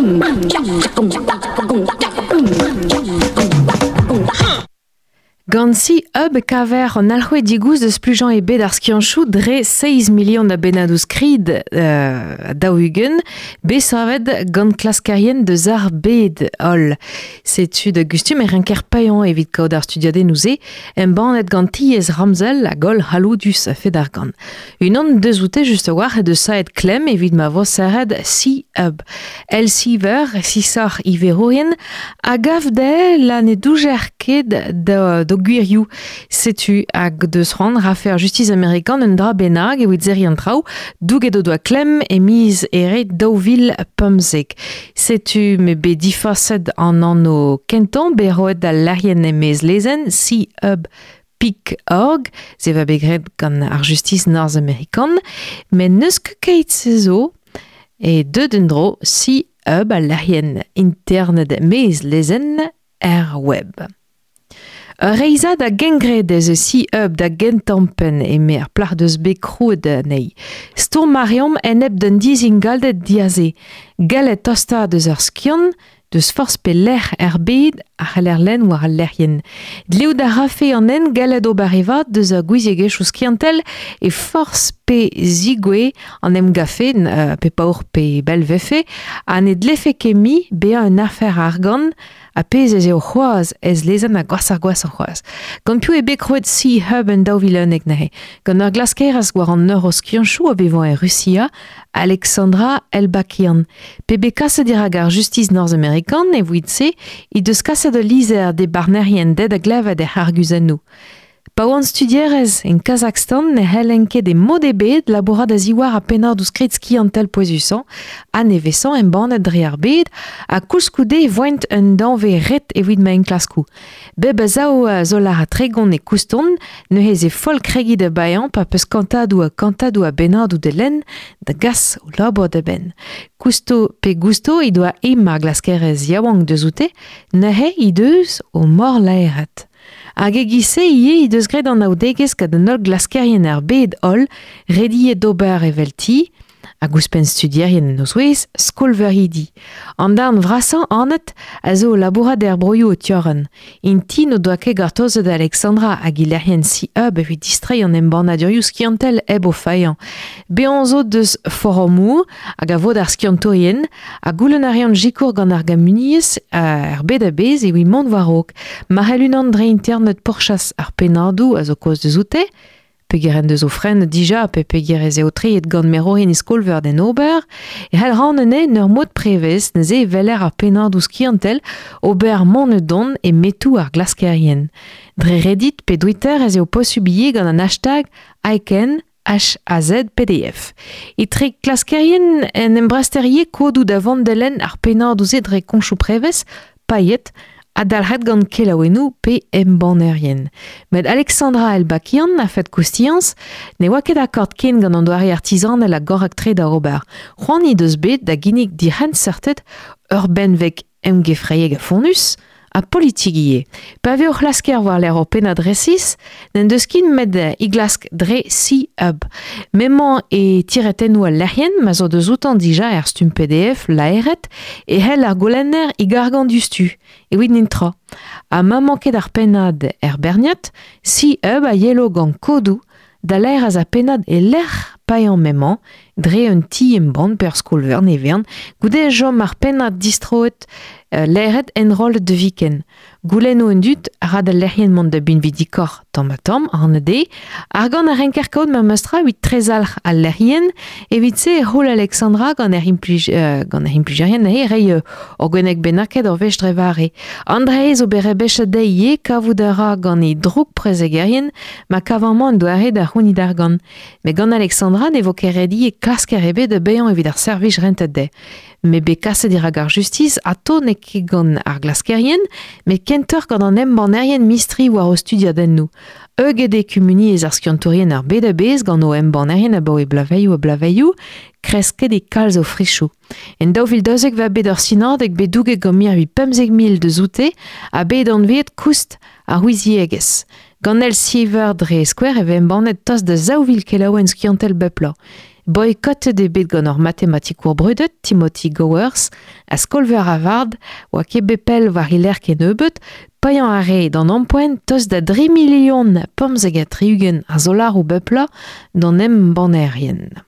Gansi ub kaver an alc'hwez digouz deus plujan e bet ar skianchou dre 6 million da bennadouz krid daougen besavet gant klaskarien deus ar bet ol. Setu da gustum er renker payan evit kaout ar studiade nouze en banet ganti ez ramzel a gol haloudus a fet ar gant. Unan deus oute just war e deus saet klem evit ma vos saret si ub. El siver, sisar iveroien, a gav de la ne doujer ket do gwirioù setu hag deus ran rafer justiz amerikan un dra benag evit zerian trao douget o doa klem e miz ere daouvil pumzek. Setu me be difased an o kenton be roet da larien e mez lezen si ub pik.org, ze va begret gant ar justiz nord-amerikan, men neus ket se zo e deud un dro si ub a larien internet mez lezen web. Reiza da gengre deus si ub da gentampen e mer plar deus bekroud nei. Sto mariom en eb d'un dizing galdet diaze. Galet tosta deus ur skion, deus force pe ler bed ar lerlen war al lerien. Dleo da rafe an en galet o bareva deus a gouiziegech o skiantel e force pe zigwe an em gafe, pe paour pe belvefe, an e dlefe kemi bea un afer argan a pez ez eo c'hoaz ez lezen a gwaz ar c'hoaz. Gant piou e bekroet si hub en daouvilenek nahe. Gant ur glaskeraz war an eur o skianchou a bevan e Russia, Alexandra Elbakian. Pe be kaset irag ar justiz nord-amerikan e vouitse, i deus kaset de lizer de barnerien ded a glevet e harguzennou. Paouan studierez en Kazakhstan ne helenke de modebed labourad a ziwar a penar douz kret skiantel poezusan, a nevesan en banet dre ar bed, a kouskoude voent un danve ret evit ma en klaskou. Beb a zao zolar a tregon e kouston, neuhez e fol kregi de bayan pa peus kantadou a benadou de len, da gas o labour de ben. Kousto pe gousto i doa mar glaskerez yaouank deus oute, nehe i deus o mor laeret. Hag egise i deus gret an aoudegez kad an ol glaskerien ar bed ol, redi e d'ober e velti, hag ouspen studierien en ouzouez, skolver idi. An darn vrasan anet a zo labourad er broioù o tioren. In tin o doa ke gartozet Alexandra hag ilerien si ub evit distrei an embanadurioù skiantel eb o faian. Be an zo deus foromou hag a vod ar skiantorien, hag goulen arian jikour gant ar gamuniez er bed a bez e oui mont warok. Marel unan dre internet porchas ar penardou a zo koz deus oute, pegeren deus o fren dija pe pegerez eo triet gant merorin iskolver den ober, e hel ranene neur mod prevez neze veler ar penardou skiantel ober monedon e metou ar glaskerien. Dre Reddit pe Twitter ez eo posubie gant an hashtag Aiken HAZ PDF. E tre glaskerien en embrasterie kodou da vandelen ar penardouze dre konchou prevez, payet, a dalret gant kelaouenou pe embanerien. Met Alexandra Elbakian a fet koustians, ne oa ket akord ken gant an doare artizan el a gorak tre da ober. C'hoant i deus bet da ginnig diren certet ur benvek emgefreieg a fonus, a politigie. Pa veo c'hlasker war l'er o penad resis, n'en deus kin met i glask dre si ub. Memant e tiretenou al lerien, ma zo deus outan dija er stum PDF laeret, e hel ar golenner i gargan dustu, e wid nintra. A ma manket ar penad er berniat, si ub a yelo gant kodou, da l'air az a penad e l'er payan memant, dre un ti emband per skolver nevern, goude jom ar penad distroet l'aeret enrol de viken. Goulen o un dut rad al lerien mont da bin vidikor tam an ade, ar gant ar renkerkaout ma meustra wit trezalc'h al lerien, evit se hol Alexandra gant ar impligerien nahe rei o gwenek benaket or vech drevare. Andreez o bere bechet da ie kavout ara gant e droug prezegerien, ma kavamant doare da c'houni d'ar gant. Me gant Alexandra ne vo ket redi e klasker ebe de beyan evit ar servij rentet de. Me be kaset irag ar justiz a to ne ket gant ar glaskerien, me kentor gant an embanerien mistri war o studiadenn nou. Eugede kumuni ez ar skiantorien ar bed a bez gant o embanerien a bao e blaveioù, kresket e kalz o frichou. En daouvil daouzek va bet ur sinardek bet douget gant mir 850.000 de zoute a bet an vet koust ar ouiziegez. Gant el siever dre skwer eve embanet tos da zaouvil kelaouen skiantel bepla. boycott de bet gant ur matematikour brudet, Timothy Gowers, a skolver Harvard, oa ket bepel war iler ken nebeut, paillant are d'an empoent tos da 3 million pomzeg a triugen ar zolar ou bepla d'an em banerien.